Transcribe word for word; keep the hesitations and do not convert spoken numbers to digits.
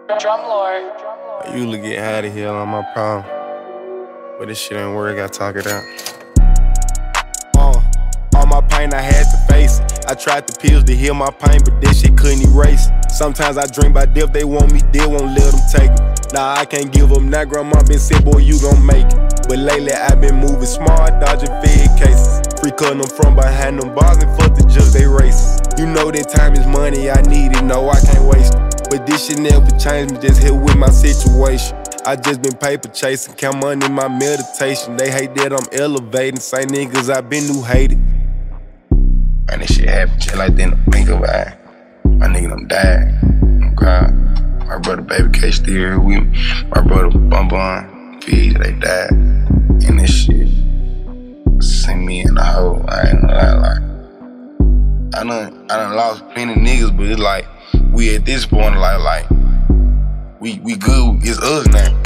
Drumlord. I usually get high to heal on my problem, but this shit ain't work, I gotta talk it out. Uh, all my pain, I had to face it. I tried the pills to heal my pain, but this shit couldn't erase it. Sometimes I dream about death, they want me dead, won't let them take it. Nah, I can't give them, now grandma been said, boy, you gon' make it. But lately I been moving smart, dodging fed cases. Free cutting them from behind them bars and fuck the judge, they racist. You know that time is money, I need it, no, I can't waste it. But this shit never changed me, just here with my situation. I just been paper chasing, count money in my meditation. They hate that I'm elevating, same niggas I been who hate it. Man, this shit happened just like that in the blink of an eye. My nigga done died. I'm crying. My brother Baby K still here with me. My brother Bum Bum, Fizz, they died. And this shit sent me in the hole. I ain't gonna lie, like I done, I done lost plenty niggas, but it's like we at this point, like, like we we good. It's us now.